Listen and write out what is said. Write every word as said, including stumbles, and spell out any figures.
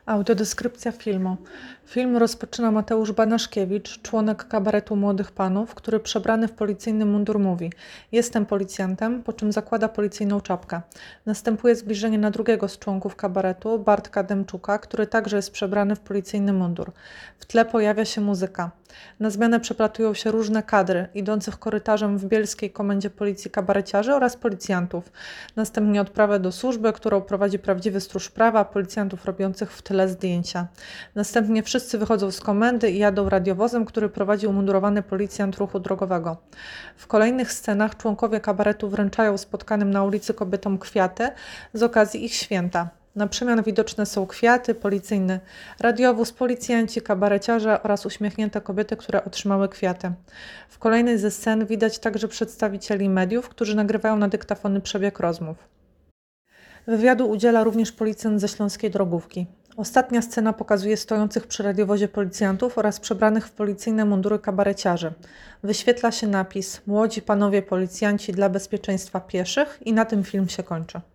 Audiodeskrypcja filmu. Film rozpoczyna Mateusz Banaszkiewicz, członek kabaretu Młodych Panów, który przebrany w policyjny mundur mówi: „Jestem policjantem”, po czym zakłada policyjną czapkę. Następuje zbliżenie na drugiego z członków kabaretu, Bartka Demczuka, który także jest przebrany w policyjny mundur. W tle pojawia się muzyka. Na zmianę przeplatują się różne kadry, idących korytarzem w bielskiej komendzie policji kabareciarzy oraz policjantów. Następnie odprawę do służby, którą prowadzi prawdziwy stróż prawa, policjantów robiących w tle zdjęcia. Następnie wszyscy wychodzą z komendy i jadą radiowozem, który prowadzi umundurowany policjant ruchu drogowego. W kolejnych scenach członkowie kabaretu wręczają spotkanym na ulicy kobietom kwiaty z okazji ich święta. Na przemian widoczne są kwiaty, policyjny radiowóz, policjanci, kabareciarze oraz uśmiechnięte kobiety, które otrzymały kwiaty. W kolejnej ze scen widać także przedstawicieli mediów, którzy nagrywają na dyktafony przebieg rozmów. Wywiadu udziela również policjant ze śląskiej drogówki. Ostatnia scena pokazuje stojących przy radiowozie policjantów oraz przebranych w policyjne mundury kabareciarzy. Wyświetla się napis: „Młodzi panowie policjanci dla bezpieczeństwa pieszych” i na tym film się kończy.